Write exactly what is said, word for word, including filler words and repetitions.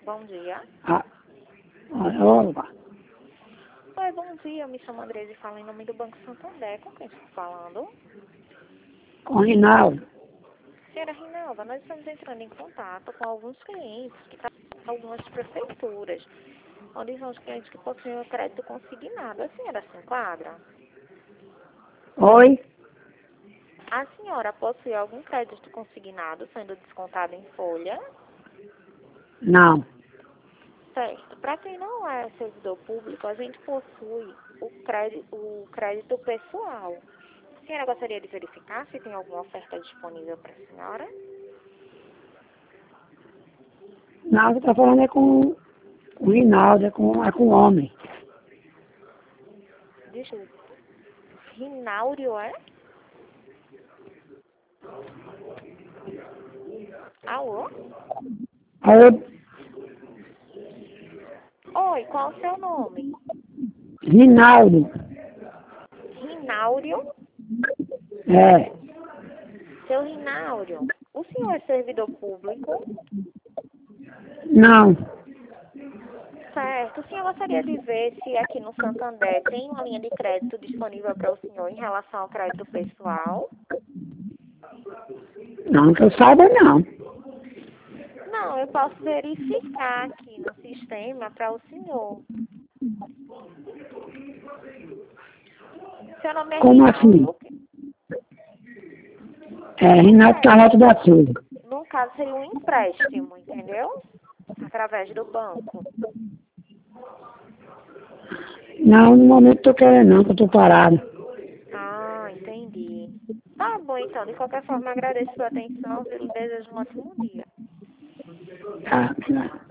Bom dia. Ah, olá. Oi, bom dia. Eu me chamo Andresa e falo em nome do Banco Santander. Com quem estou falando? Com o Rinaldo. Senhora Rinalda, nós estamos entrando em contato com alguns clientes que trabalham em algumas prefeituras, onde são os clientes que possuem o crédito consignado. A senhora se enquadra? Oi? A senhora possui algum crédito consignado sendo descontado em folha? Não. Certo. Para quem não é servidor público, a gente possui o crédito, o crédito pessoal. A senhora gostaria de verificar se tem alguma oferta disponível para a senhora? Não, você está falando é com o Rinaldo, é com, é com o homem. Desculpa. Rináurio, é? Alô? Alô? Oi, qual o seu nome? Rinaldo. Rináurio? É. Seu Rináurio, o senhor é servidor público? Não. Certo. O senhor gostaria de ver se aqui no Santander tem uma linha de crédito disponível para o senhor em relação ao crédito pessoal? Não que eu saiba, não. Não, eu posso verificar aqui no sistema para o senhor. Seu nome é Como assim? Rinaldo? É Rinaldo Carlota da Silva. No caso, seria um empréstimo, entendeu? Através do banco. Não, no momento estou querendo não, que eu estou parado. Ah, entendi. Tá bom, então. De qualquer forma, agradeço a sua atenção, viu? E desejo um ótimo dia. Tá.